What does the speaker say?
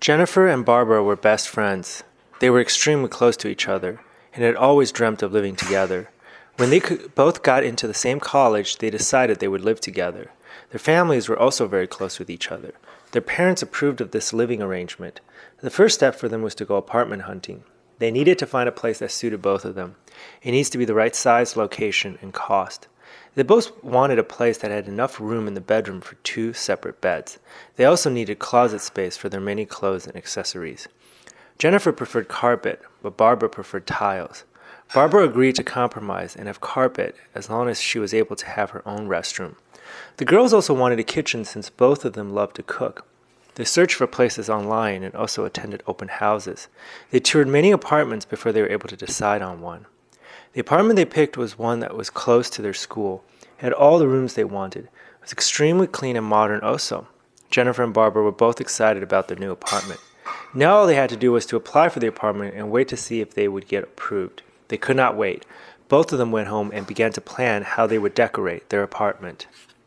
Jennifer and Barbara were best friends. They were extremely close to each other and had always dreamt of living together. When they both got into the same college, they decided they would live together. Their families were also very close with each other. Their parents approved of this living arrangement. The first step for them was to go apartment hunting. They needed to find a place that suited both of them. It needs to be the right size, location, and cost. They both wanted a place that had enough room in the bedroom for 2 separate beds. They also needed closet space for their many clothes and accessories. Jennifer preferred carpet, but Barbara preferred tiles. Barbara agreed to compromise and have carpet as long as she was able to have her own restroom. The girls also wanted a kitchen since both of them loved to cook. They searched for places online and also attended open houses. They toured many apartments before they were able to decide on one. The apartment they picked was one that was close to their school. It had all the rooms they wanted. It was extremely clean and modern also. Jennifer and Barbara were both excited about their new apartment. Now all they had to do was to apply for the apartment and wait to see if they would get approved. They could not wait. Both of them went home and began to plan how they would decorate their apartment.